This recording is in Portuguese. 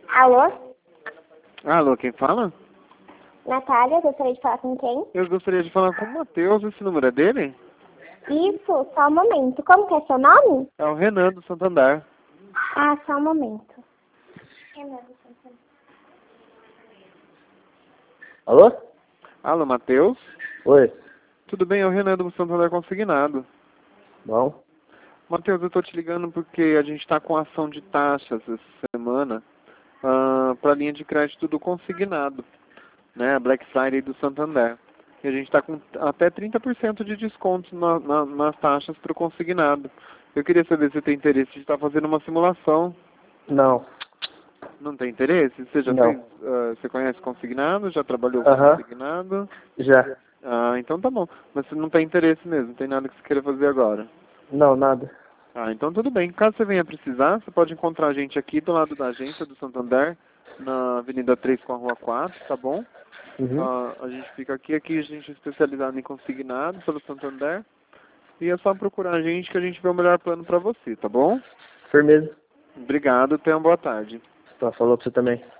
Alô? Alô, quem fala? Natália, gostaria de falar com quem? Eu gostaria de falar com o Matheus, esse número é dele? Isso, só um momento. Como que é seu nome? É o Renan do Santander. Ah, só um momento. Renan do Santander. Alô? Alô, Matheus? Oi. Tudo bem? É o Renan do Santander Consignado. Bom. Matheus, eu tô te ligando porque a gente tá com ação de taxas essa semana para linha de crédito do Consignado, né? Black Friday do Santander. E a gente está com até 30% de desconto nas taxas para o Consignado. Eu queria saber se você tem interesse de estar fazendo uma simulação. Não. Não tem interesse? Você já Não. fez? Você conhece Consignado? Já trabalhou com Aham. Consignado? Já. Ah, então tá bom. Mas você não tem interesse mesmo, não tem nada que você queira fazer agora. Não, nada. Ah, então tudo bem. Caso você venha precisar, você pode encontrar a gente aqui do lado da agência do Santander, na Avenida 3 com a Rua 4, tá bom? Uhum. A gente fica aqui a gente é especializado em consignado pelo Santander. E é só procurar a gente que a gente vê o melhor plano pra você, tá bom? Firmeza. Obrigado, tenha uma boa tarde. Tá, falou pra você também.